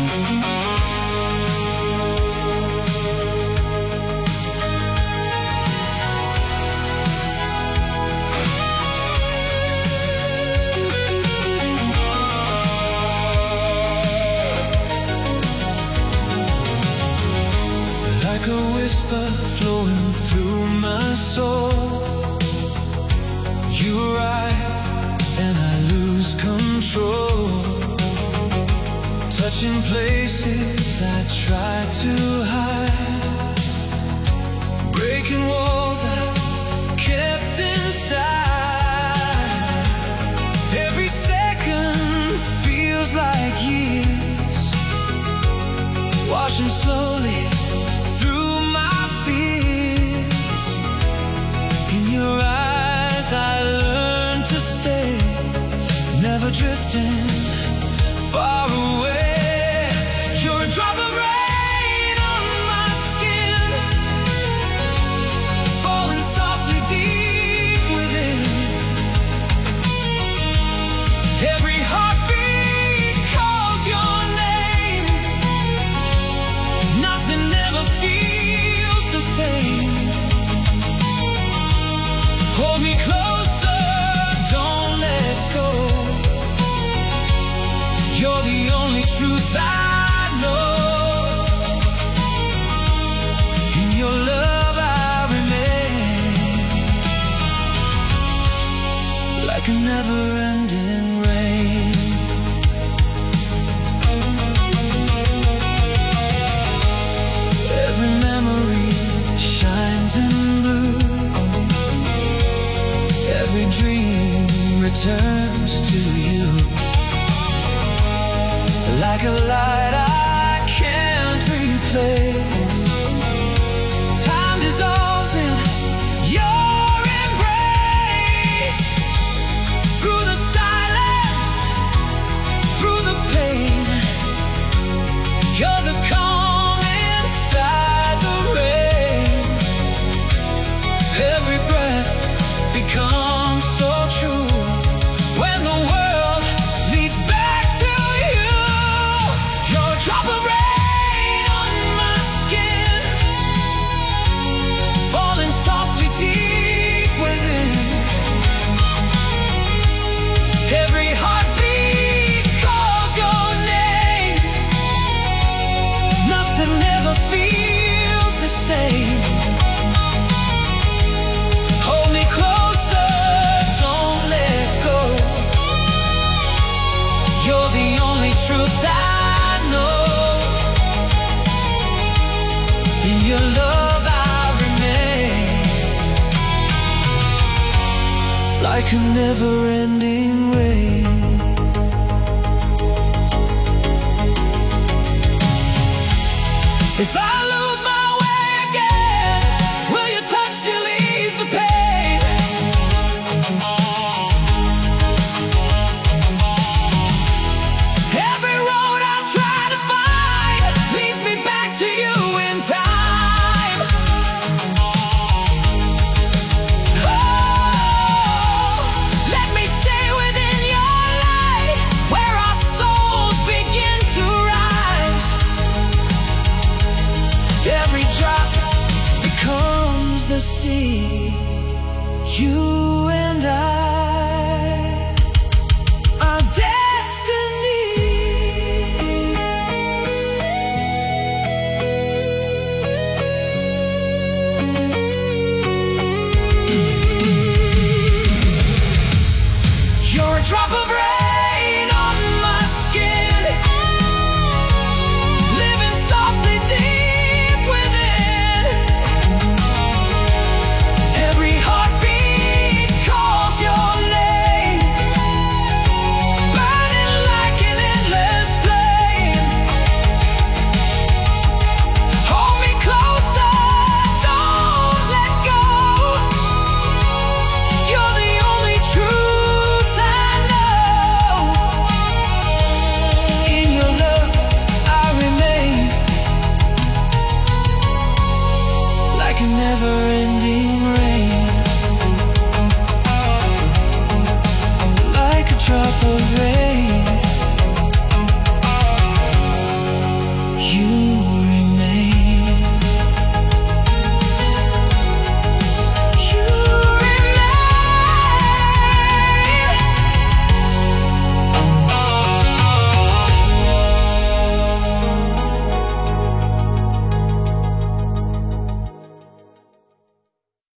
Like a whisper flowing through my soul, you arrive and I lose control. Touching places I try to hide, breaking walls I kept inside. Every second feels like years, washing slowly through my fears. In your eyes I learned to stay, never drifting far away. You're a drop of rain on my skin, falling softly deep within. Every heartbeat calls your name, nothing ever feels the same. Hold me closer, don't let go. You're the only truth I know. In your love I remain, like a never-ending rain. Every memory shines in blue, every dream returns to you. Like a light I can't replace, time dissolves in your embrace. Through the silence, through the pain, you're the calm inside the rain. Every breath becomes so true when the world leads back to you. You're a drop of rain on my skin, falling softly deep within. Every heartbeat calls your name, nothing ever feels the same. Hold me closer, don't let go. You're the only truth I know. In your love I remain, like a never-ending rain. If I lose my way again, will your touch still ease the pain? Every road I try to find leads me back to you in time. Oh, let me stay within your light, where our souls begin to rise. Every drop becomes the sea. You and I are destiny. You're a drop of rain on my skin, living softly deep within. Every heartbeat calls your name, burning like an endless flame. Hold me closer, don't let go. You're the only truth I know. You